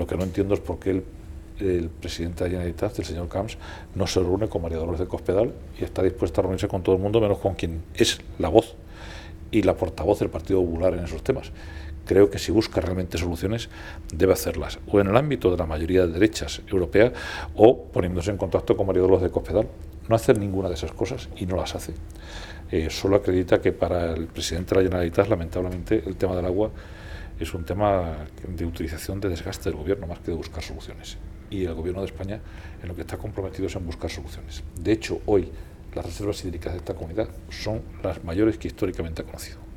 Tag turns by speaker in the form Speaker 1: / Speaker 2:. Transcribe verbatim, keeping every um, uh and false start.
Speaker 1: que no entiendo es por qué el, el presidente de la Generalitat, el señor Camps, no se reúne con María Dolores de Cospedal y está dispuesta a reunirse con todo el mundo, menos con quien es la voz y la portavoz del Partido Popular en esos temas. Creo que si busca realmente soluciones debe hacerlas o en el ámbito de la mayoría de derechas europeas o poniéndose en contacto con María Dolores de Cospedal. No hacer ninguna de esas cosas y no las hace. Eh, solo acredita que para el presidente de la Generalitat, lamentablemente, el tema del agua es un tema de utilización de desgaste del gobierno más que de buscar soluciones. Y el gobierno de España en lo que está comprometido es en buscar soluciones. De hecho, hoy las reservas hídricas de esta comunidad son las mayores que históricamente ha conocido.